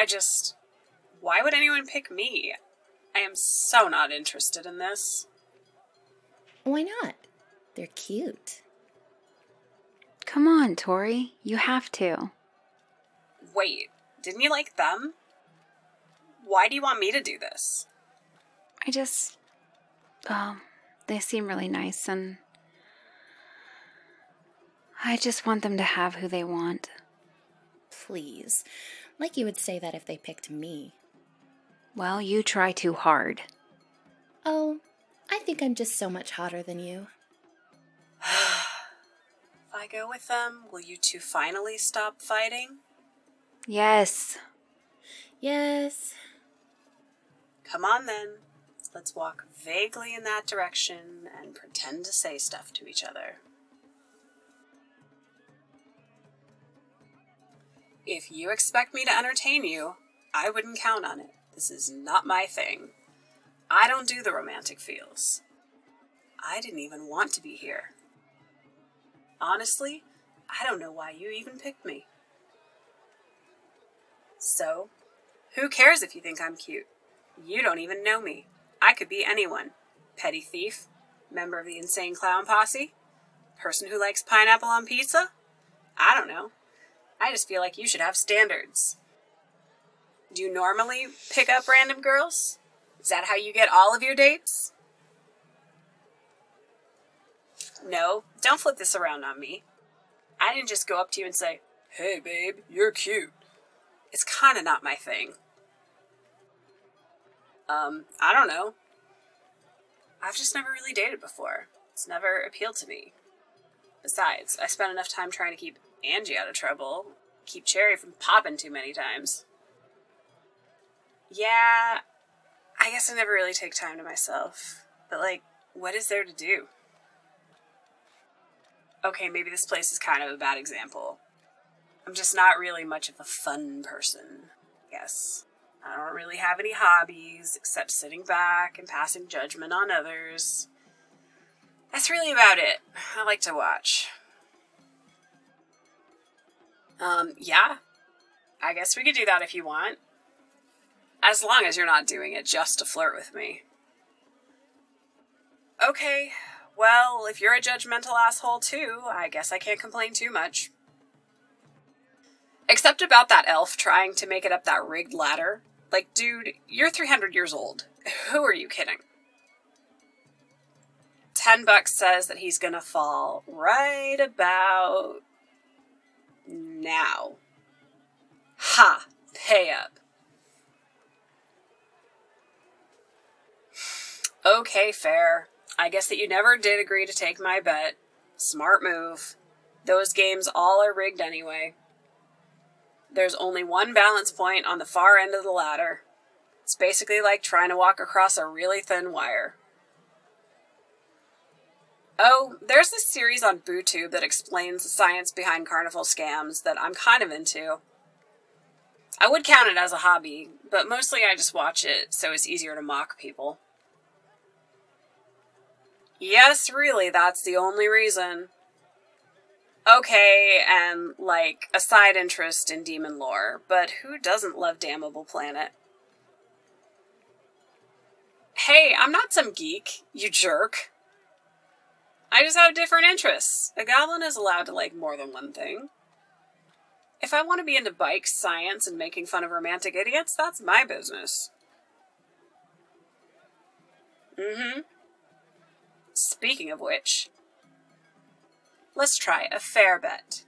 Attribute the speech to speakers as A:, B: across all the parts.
A: Why would anyone pick me? I am so not interested in this.
B: Why not? They're cute.
C: Come on, Tori. You have to.
A: Wait, didn't you like them? Why do you want me to do this?
C: They seem really nice, and I just want them to have who they want.
B: Please. Like you would say that if they picked me.
C: Well, you try too hard.
B: Oh, I think I'm just so much hotter than you.
A: If I go with them, will you two finally stop fighting?
C: Yes.
B: Yes.
A: Come on then. Let's walk vaguely in that direction and pretend to say stuff to each other. If you expect me to entertain you, I wouldn't count on it. This is not my thing. I don't do the romantic feels. I didn't even want to be here. Honestly, I don't know why you even picked me. So, who cares if you think I'm cute? You don't even know me. I could be anyone. Petty thief, member of the insane clown posse, person who likes pineapple on pizza. I don't know. I just feel like you should have standards. Do you normally pick up random girls? Is that how you get all of your dates? No, don't flip this around on me. I didn't just go up to you and say, "Hey babe, you're cute." It's kind of not my thing. I don't know. I've just never really dated before. It's never appealed to me. Besides, I spent enough time trying to keep Angie out of trouble, keep Cherry from popping too many times. Yeah, I guess I never really take time to myself. But what is there to do? Okay, maybe this place is kind of a bad example. I'm just not really much of a fun person, I guess. I don't really have any hobbies except sitting back and passing judgment on others. That's really about it. I like to watch. Yeah. I guess we could do that if you want. As long as you're not doing it just to flirt with me. Okay, well, if you're a judgmental asshole too, I guess I can't complain too much. Except about that elf trying to make it up that rigged ladder. Dude, you're 300 years old. Who are you kidding? $10 says that he's gonna fall right about now. Ha! Pay up. Okay, fair. I guess that you never did agree to take my bet. Smart move. Those games all are rigged anyway. There's only one balance point on the far end of the ladder. It's basically like trying to walk across a really thin wire. Oh, there's this series on BooTube that explains the science behind carnival scams that I'm kind of into. I would count it as a hobby, but mostly I just watch it so it's easier to mock people. Yes, really, that's the only reason. Okay, and a side interest in demon lore, but who doesn't love Damnable Planet? Hey, I'm not some geek, you jerk. I just have different interests. A goblin is allowed to like more than one thing. If I want to be into bikes, science, and making fun of romantic idiots, that's my business. Speaking of which, let's try a fair bet.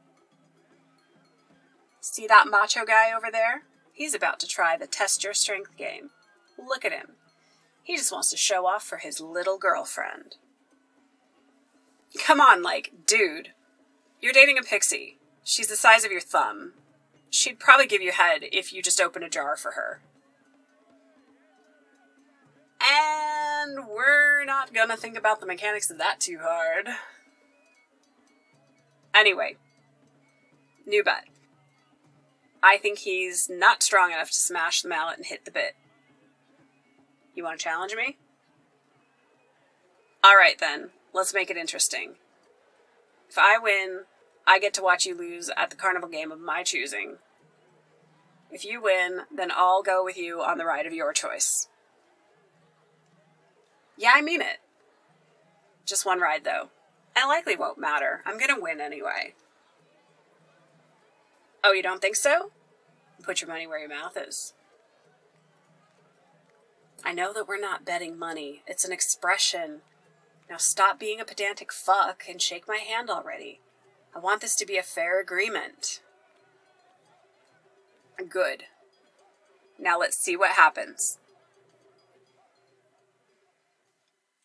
A: See that macho guy over there? He's about to try the test your strength game. Look at him. He just wants to show off for his little girlfriend. Come on, dude. You're dating a pixie. She's the size of your thumb. She'd probably give you head if you just open a jar for her. And we're not gonna think about the mechanics of that too hard. Anyway, new bet. I think he's not strong enough to smash the mallet and hit the bit. You want to challenge me? Alright then, let's make it interesting. If I win, I get to watch you lose at the carnival game of my choosing. If you win, then I'll go with you on the ride of your choice. Yeah, I mean it. Just one ride, though. It likely won't matter. I'm gonna win anyway. Oh, you don't think so? Put your money where your mouth is. I know that we're not betting money. It's an expression. Now stop being a pedantic fuck and shake my hand already. I want this to be a fair agreement. Good. Now let's see what happens.